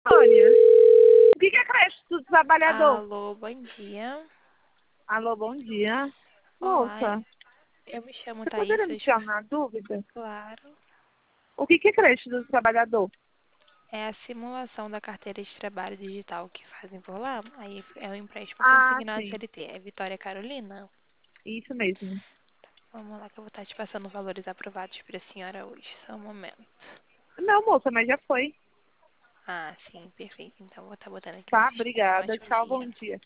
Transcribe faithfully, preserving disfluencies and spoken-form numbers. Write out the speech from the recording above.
Antônia, o que que é creche do trabalhador? Alô, bom dia. Alô, bom dia. Olá, Moça, eu me chamo você Thaís. poderia eu me estou- tirar uma dúvida? Claro. O que que é creche do trabalhador? É a simulação da carteira de trabalho digital que fazem por lá. Aí é um empréstimo Ah, consignado sim, C L T. É Vitória Carolina? isso mesmo. Vamos lá que eu vou estar te passando os valores aprovados para a senhora hoje. Só um momento. Não, moça, mas já foi. Ah, sim, perfeito. Então vou estar botando aqui no Tá, sistema. obrigada. Ótimo Tchau, bom dia. dia.